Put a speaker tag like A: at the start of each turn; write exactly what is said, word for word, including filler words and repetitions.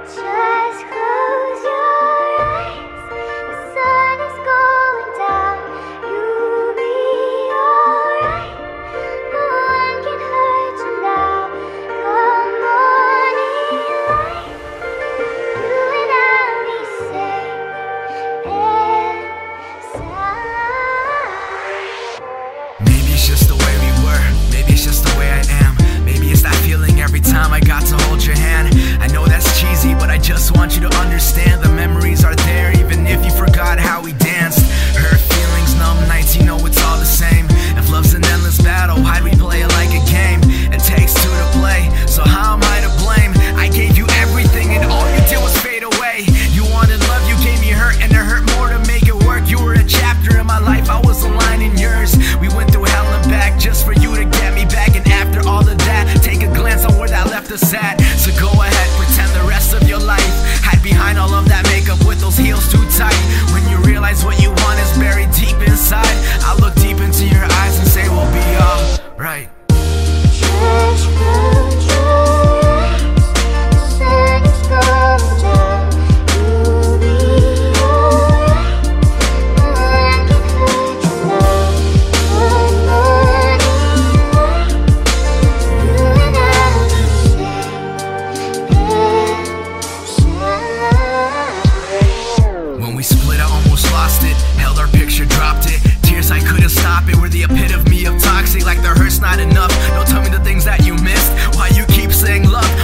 A: Just close your eyes. The sun is going down. You'll be alright. No one can hurt you now. Come morning light, you and I'll be safe and sound.
B: Maybe it's just the way we were. Maybe it's just the way I am. Maybe it's that feeling every time I got to hold your hand. I know that's cheesy, but I just want you to understand the memories are there, even if you forgot how we danced. Hurt feelings, numb nights, you know it's all the same. If love's an endless battle, why'd we play it like a game? It takes two to play, so how am I to blame? I gave you everything and all you did was fade away. You wanted love, you gave me hurt, and it hurt more to make it work. You were a chapter in my life, I was a line in yours. We went through hell and back just for you to get me back. And after all of that, take a glance on where that left us at. So go ahead, pretend the rest of your life. Hide behind all of that makeup with those heels too tight. When you realize what you want is buried deep inside, I look deep into your eyes and say we'll be alright.
A: Just close your eyes. The sun is going down. You'll be alright. No one can hurt you now. One morning light, you and I'll be safe and sound.
B: When we split, I almost lost it. Held our picture, dropped it. Tears, I couldn't stop it. Were the epitome of toxic, like the hurt's not enough. Don't tell me the things that you missed. Why you keep saying love